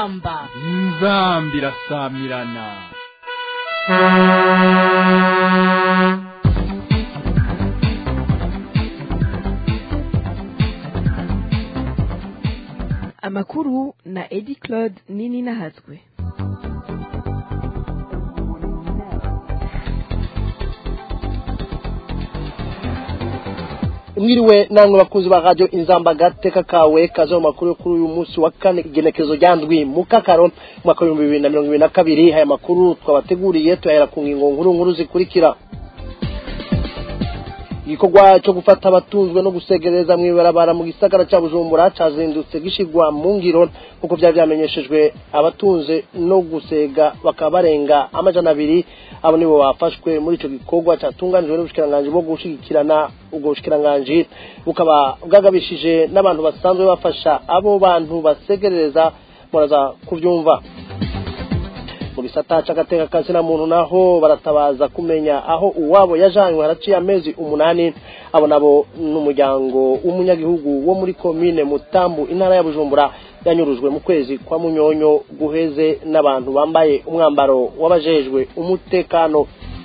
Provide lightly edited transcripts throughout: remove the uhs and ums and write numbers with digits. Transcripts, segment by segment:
inzamba irasamirana. Amakuru na Edi Claude Nini Nahazwe. Mwiriwe namwe bakunzi ba radio Inzamba gateka kawe kazo makuru kuri uyu munsi wa kane igenekezo ryandwi mu kakaro mwaka wa 2022. Haya makuru twabateguriye tuhera ku ngingo nkuru zikurikira. Igikorwa cyo gufata abatunzwe no gusegereza mwibarabara mu gisagara ca Bujumbura cazindutse gishigwa mu ngiro kuko byamenyeshejwe abatunze no gusega bakabarenga amajana 2. Abo nibo bafashwe muri ico gikorwa catunganijwe n'ubushikiranganje bwo gushigikirana ubwo bushikiranganje bukaba bwagabishije n'abantu basanzwe bafasha abo bantu basegereza muraza kuvyumva. Mu gisata c'agateka kansina muntu naho baratabaza kumenya aho uwabo yajanywe haraciye amezi 8. Abo nabo n'umuryango w'umunyagihugu wo muri commune Mutambu intara ya Bujumbura yanyurujwe mu kwezi kwa Munyonyo guheze n'abantu bambaye umwambaro wabajejwe umutekano.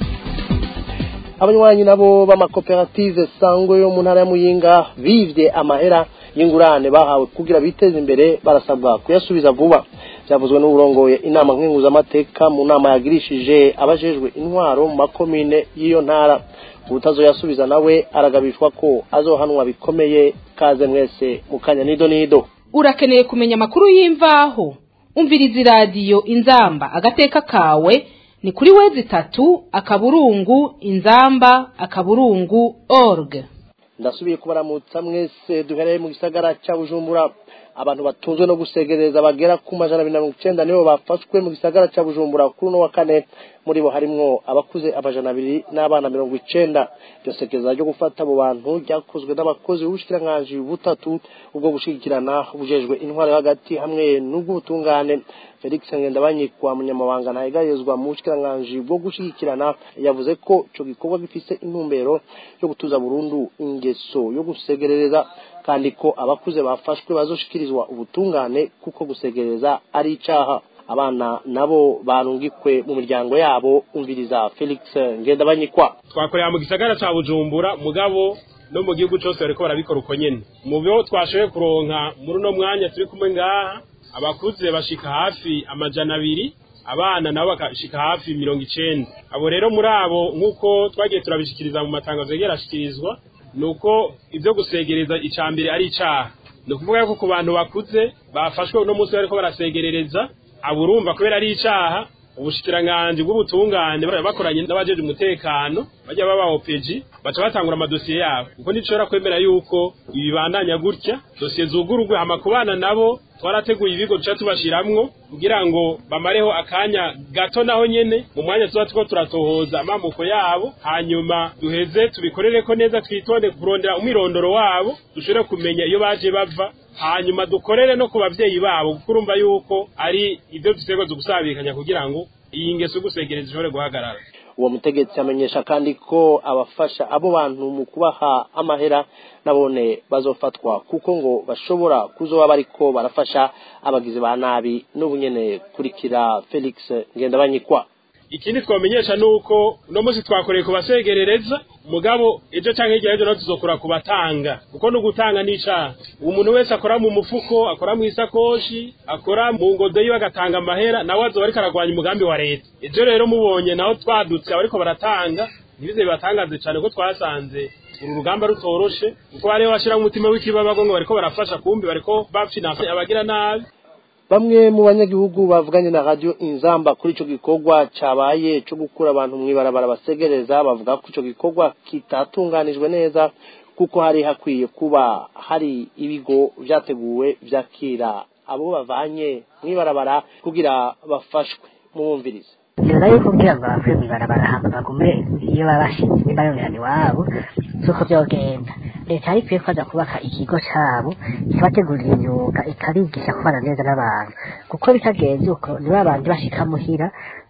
Abanywanyi nabo b'amakoperative Sangwe yo mu ntara ya Muyinga bivye amahera y'ingurane bahawe kugira biteze imbere barasabwa kuyasubiza vuba. Byavuzwe n'uburongoye inama nkenguza amateka mu nama yagirishije abajejwe intwaro mu makomine y'iyo ntara. Utazoyasubiza nawe aragabishwa ko azohanwa bikomeye. Kaze mwese mukanya nido. Urakeneye kumenya makuru y'imvaho? Umviriza radio Inzamba agateka kawe ni kuri wezi 3 akaburungu inzamba akaburungu org. Ndasubiye kubaramutsa mwese duhereye mu gisagara ca Bujumbura. Abantu batunzwe no gusegereza bagera ku majana 290 nibo bafashwe mu gisagara ca Bujumbura kuri no wa kane. Muri bo harimwo abakuze amajana 2 n'abana 90. Byosekeza ryo gufata abo bantu ryakozwe n'abakozi b'ubushikiranganje butatu ubwo gushigikirana bujejwe intware hagati hamwe n'ubutungane. Felix Ngendabanyikwa munyamabanga ntayegayezwa mu bushikiranganje bwo gushigikirana yavuze ko ico gikorwa gifise intumbero yo gutuza burundu ingeso yo gusegereza kandi ko abakuze bafashwe bazoshikirizwa ubutungane kuko gusegereza ari icaha. Abana nabo barungikwe mu miryango yabo. Umviriza Felix Ngendabanyikwa. Twakorera mu gisagara ca Bujumbura mugabo no mu gihugu cyose bariko barabikora uko nyene. Mu byo twashoye kuronka muri no mwanya turi kumwe ngaha abakuze bashika hafi amajana 2, abana nabo bakashika hafi 90. Abo rero muri abo nkuko twagiye turabishikiriza mu matangazo yegerashikirizwa nuko ivyo gusegereza icambere ari icaha. No kuvuga yuko ku bantu bakuze bafashwe uno munsi bariko barasegerereza aburumva kubera ari icaha. Ubushikiranganje bw'ubutungane bakoranye n'abajeje umutekano bajya baba OPG baca batangura amadosiye yabo kuko nicora kwemera yuko ibibandanya gutya dosiye zugurugwe amakubana nabo twarateguye ibigo duca tubashiramwo kugira ngo bamareho akanya gato naho nyene mu mwanya tuba tuko turatohoza amamuko yabo hanyuma duheze tubikorereko neza twitonde kurondera umwirondoro wabo dushobore kumenya iyo baje bava hanyuma dukorere no ku bavyeyi babo kurumva yuko ari ibyo dusego gusabikanya kugira ngo iyi ngeso gusegereza ishobore guhagarara. Uwo mutegetsi amenyesha kandi ko abafasha abo bantu mu kubaha amahera nabone bazofatwa kuko ngo bashobora kuzoba bariko barafasha abagizi ba nabi n'ubunyene kurikira Felix Ngendabanyikwa. Ikindi twamenyesha nuko no musi twakoreye kubasegerereza mugabo ejo canke hirya ejo tuzokora kubatanga kuko no gutanga n'icaha. Umuntu wese akora mu mufuko, akora mu isakoshi, akora mu ngodo yiwe agatanga amahera nawe azoba ariko aragwanya umugambi wa leta. Ejo rero mubonye naho twadutse ariko baratanga nibize bibatangaze cyane ko twasanze uru rugamba rutoroshe kuko bari bashira umutima w'ikibabago ngo bariko barafasha kumbi bariko bapfina abagira nabi. Bamwe mu banyagihugu bavuganye na radio Inzamba kuri ico gikorwa cabaye cyo gukura abantu mwibarabara basegereza bavuga ko ico gikorwa kitatunganijwe neza kuko hari hakwiye kuba hari ibigo vyateguwe vyakira abo bavanye mwibarabara kugira bafashwe. Mumvirize. Ngira yuko kugira ngo bafwe mwibarabara hamba bagume iyo babashinzwe bayongerana iwabo suko byogenda. Leta ikwiye kwaza kubaka ikigo cyabo kibategurira imyuga ikabigisha kubana neza n'abantu kuko bitagenze uko niba abandi bashika muhira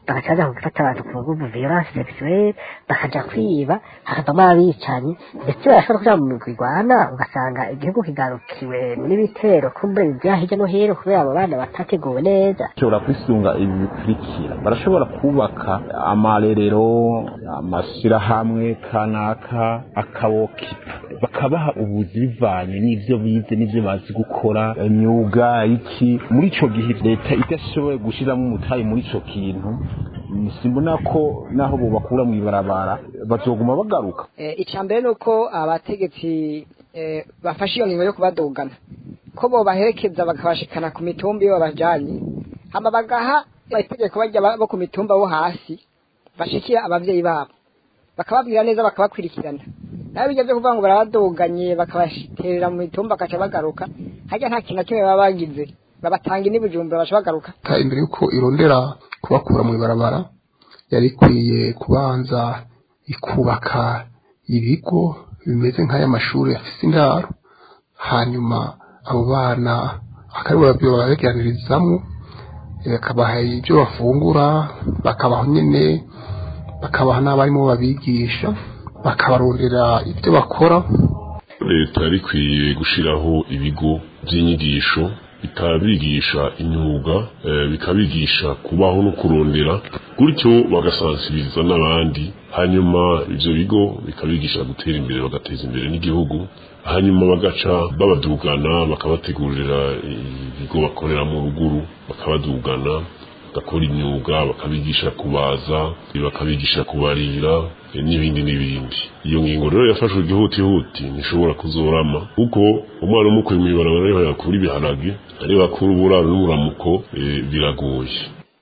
bagaca baja gufata abantu ku nguvu violence sexuelle bakaja kwiba hakavamo abicanyi ndetse barashobora kuja mu migwi igwana ugasanga igihugu kigarukiwe n'ibitero kumbe bya hirya no hino kubera abo bana batateguwe neza. Bashobora kwisunga ibi bikurikira, barashobora kubaka amarerero amashyirahamwe kanaka akabokipa bakabaha ubuzi bivanye n'ivyo bize n'ivyo bazi gukora imyuga iki. Muri ico gihe leta idashoboye gushiramo umutayi muri ico kintu simbona ko naho bo bakura mu ibarabara bazoguma bagaruka. Icambere nuko abategetsi bafashe iyo ngingo yo kubadugana ko bo baherekeza bakabashikana ku mitumba iyo babajanye hama bagaha itegeko bajya bo ku mitumba bo hasi bashikira abavyeyi babo bakababwira neza bakabakwirikirana nayo bijya byo kuvuga ngo barabaduganye bakabashiterera mu mitumba akaca bagaruka hajya nta kintu kimwe baba bagize babatanga n'ibijumba bashobagaruka. Imbere yuko irondera kubakura mu ibarabara yari kwiye kubanza ikubaka ibigo bimeze nk'aya mashuri afise indaro hanyuma abo bana akaribura byo babeganirizamwo bakabaha ibyo bafungura bakabaho nyene bakabaha n'abarimo babigisha bakabarondera ibyo bakora. Leta yari ikwiye gushiraho ibigo by'inyigisho bikabigisha imyuga bikabigisha kubaho no kurondera gutyo bagasansibiriza n'abandi hanyuma ivyo bigo bikabigisha gutera imbere bagateza imbere n'igihugu hanyuma bagaca babadugana bakabategurira ibigo bakoreramo ruguru bakabadugana bakora imyuga bakabigisha kubaza bakabigisha kubarira n'ibindi n'ibindi. Iyo ngingo rero yafashwe igihutihuti ntishobora kuzorama kuko umwana umukuye mu ibarabara ariho yakura ibiharage ariho yakura uburaro n'umuramuko biragoye.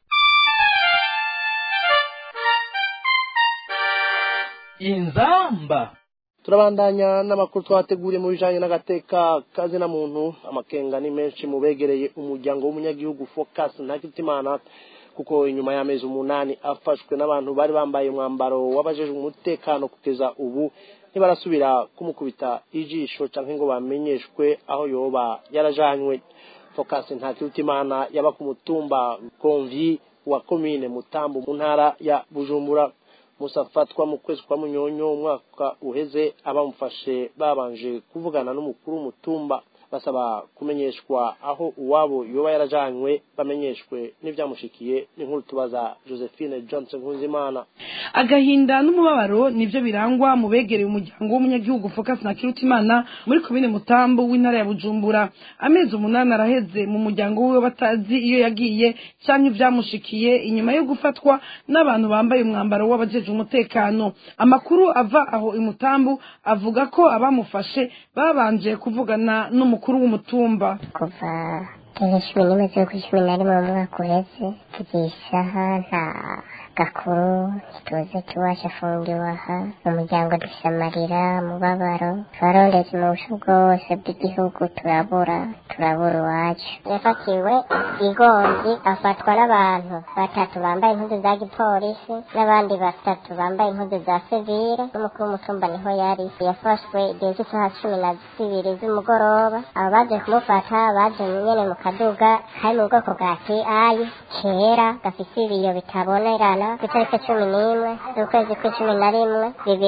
Inzamba turabandanya n'amakuru twateguriye mu bijanye n'agateka kazi na muntu. Amakenga ni menshi mu begereye umuryango w'umunyagihugu Focus Ntakirutimana kuko inyuma y'amezi 8 afashwe n'abantu bari bambaye umwambaro w'abajejwe umutekano kugeza ubu ntibarasubira kumukubita ijisho canke ngo bamenyeshwe aho yoba yarajanywe. Focus Ntakirutimana yaba ku mutumba Konvi wa commune Mutambo mu ntara ya Bujumbura. Musafatwa mu kwezi kwa Munyonyo umwaka uheze abamufashe babanje kuvugana n'umukuru w'umutumba basaba kumenyeshwa aho uwabo yoba yarajanywe bamenyeshwe n'ivyamushikiye. N'inkuru tubaza Josephine Johnson Nkunzimana. Agahinda n'umubabaro nivyo birangwa mu begereye umuryango w'umunyagihugu Focus Ntakirutimana muri komine Mutambo w'intara ya Bujumbura. Amezi 8 araheze mu muryango wiwe batazi iyo yagiye canke ivyamushikiye inyuma yo gufatwa n'abantu bambaye umwambaro w'abajeje umutekano. Amakuru ava aho imutambo avuga ko abamufashe babanje kuvugana n'umukuru w'umutumba. Kuva cumi n'imwe z'ukwa 11 mu mwaka uheze tugishaha nta gakuru kituze tuwasha fungiwe aha mu muryango dusamarira mubabaro twarondetse mu busho bwose bw'igihugu turabura iwacu. Yafatiwe Igonzi afatwa n'abantu 3 bambaye impuzu za gipolisi n'abandi 3 bambaye impuzu za civile. N'umukuru w'umutumba niho yari yafashwe igihe cy'isaha 12 z'umugoroba. Abo baje kumufata baje nyene mu kaduga hari mu bwoko bwa TI kera gafise ibiyo bitabonerana itariki 11 z'ukwezi kwa 11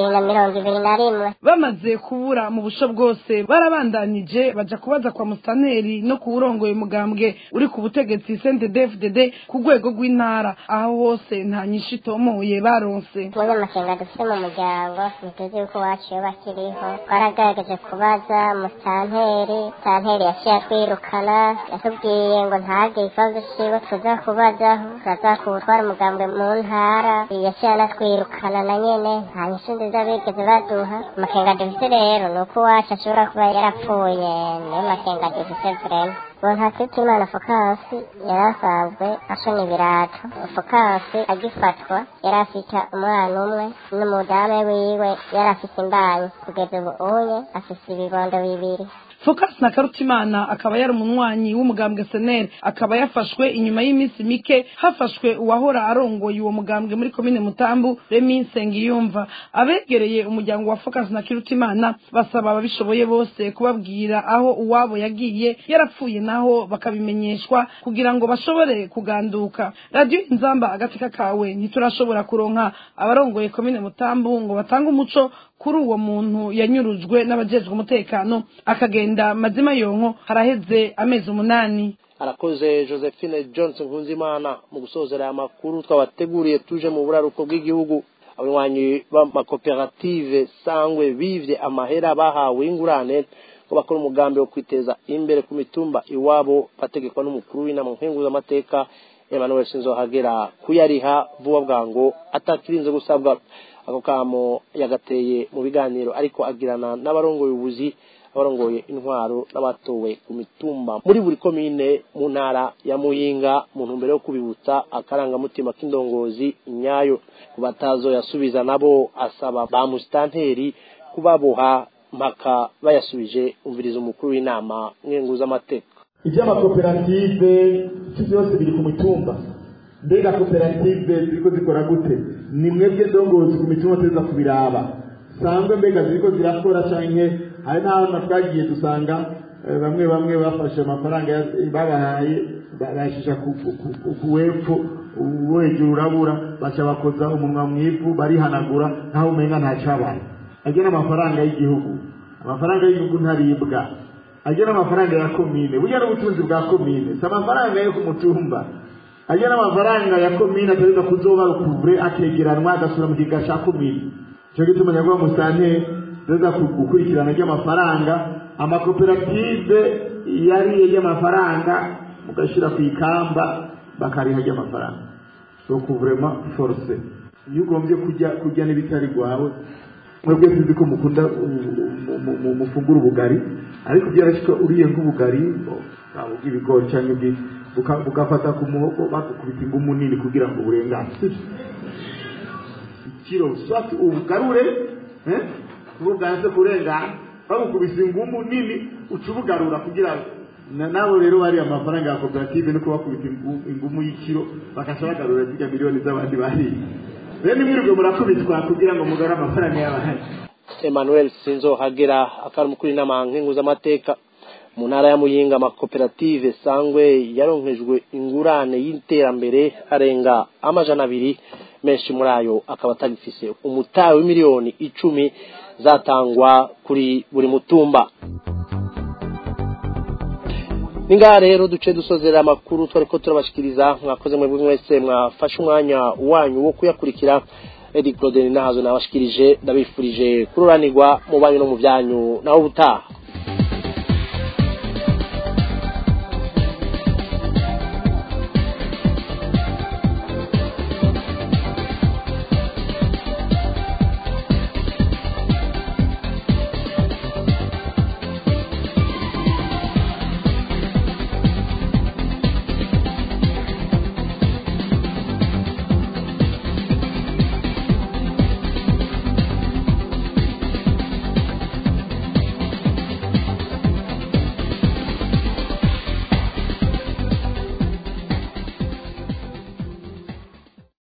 2021. Bamaze kubura mu busho bwose barabandanije baja kubaza kwa mustaneri no kuburongoye mugambwe uri ku butegetsi CNDD-FDD ku rwego rw'intara. Aho hose nta nyinshi tomoye baronse. Umunyamakenga dufite mu muryango nituzi uko waciye bakiriho baragerageje kubaza santeri yaciye twirukana yatubwiye ngo ntage ikibazo ciwe tuza kubazaho bazakutwara umugambwe mu ntara yaciye anatwirukana na nyene nta nyinshi nziza bigeze baduha. Amakenga dufite rero nuko wacu ashobora kuba yarapfuye niyo makenga dufite vrema. Ntakirutimana Focus yarasanzwe ashona ibirato. Focus agifatwa yarafite umwana umwe n'umudame wiwe yarafite imbanyi kugeza ubu afise ibibondo 2. Focus na Karutimana akaba yari umunwanyi w'umugambwe SNL akaba yafashwe inyuma y'iminsi mike hafashwe uwahora arongoye uwo mugambwe muri komine Mutambu Remy Nsengiyumva. Abegereye umuryango wa Focus na Karutimana basaba ababishoboye bose kubabwira aho uwabo yagiye yarapfuye naho bakabimenyeshwa kugira ngo bashobore kuganduka. Radio Inzamba agateka kawe ntiturashobora kuronka abarongoye komine Mutambu ngo batange umuco kuri uwo muntu yanyurujwe n'abajejwe umutekano akagenda mazima yonko haraheze amezi 8. Arakoze Josephine Johnson Nkunzimana mu gusozera amakuru twabateguriye tuje mu buraruko bw'igihugu. Abanywanyi b'amakoperative Sangwe bivye amahera bahawe ingurane ko bakora umugambi wo kwiteza imbere ku mitumba iwabo bategekwa n'umukuru w'inama nkenguzamateka Emmanuel Sinzohagera kuyariha vuba bwango atakirinze gusabwa. Ako kamo yagateye mu biganiro ariko agirana n'abarongoye ubuzi abarongoye intwaro n'abatowe ku mitumba muri buri komine mu ntara ya Muyinga mu ntumbero yo kubibutsa akaranga mutima k'indongozi nyayo kubatazo yasubiza nabo asaba ba mustanteri kubaboha mpaka bayasubije umviriza umukuru w'inama nkenguzamateka. Iby'amakoperative byose biri ku mitumba. Mbega koperative ziko zikora gute? Ni mwebwe ndongozi ku mitumba teza kubiraba. Sangwe mbega ziko zirakora canke hari n'aho twagiye dusanga bamwe bafashe amafaranga babahaye barashisha ku wepfo uwejuru urabura baca bakoza umunwa mwivu barihanagura ntaho umenga ntacabaye. Agena amafaranga y'igihugu. Amafaranga y'igihugu ntaribwa. Agena amafaranga ya komine. Burya n'ubutunzi bwa komine. Si amafaranga yo ku mutumba. Agena amafaranga ya komine atariza kuzoba rukuvure akegeranwa agasura mu kiga ca komine. Cyo gituma nyagwa musane zeza gukurikirana ry'amafaranga amakoperative yari y'amafaranga mugashira ku ikamba bakariha ry'amafaranga. So kuvrema force. Iyo ugombye kujya n'ibitari gwawe mwebwe tuzi ko mukunda mufungura ubugari ariko byarashika uriye nk'ubugari bavuga ibigori cyangwa ukafata ku muhogo bakukubita ingumu nini kugira ngo urengane ikiro swat ubugarure ubuganze kurengana bakukubita ingumu nini ucubugarura kugira nabo rero bari amafaranga ya koperative no kubakubita ingumu y'ikiro bakashagarura zijya miliyoni z'abandi bari rero nimwirirwe murakubitwa kugira ngo mugare amafaranga y'abahari. Emmanuel Sinzohagera akari mukuru n'inama nkenguzamateka mu ntara ya Muyinga. Amakoperative Sangwe yaronkejwe ingurane y'iterambere arenga 200 menshi muri ayo akaba atagifise umutahe w'imiliyoni 10 zatangwa kuri buri mutumba. Ninga rero duce dusozera amakuru twariko turabashikiriza. Mwakoze mwebwe mwese mwafashe umwanya wanyu wo kuyakurikira. Edi Claude Nahazo nabashikirije ndabifurije kuroranirwa mu banyu no mu byanyu naho butaha.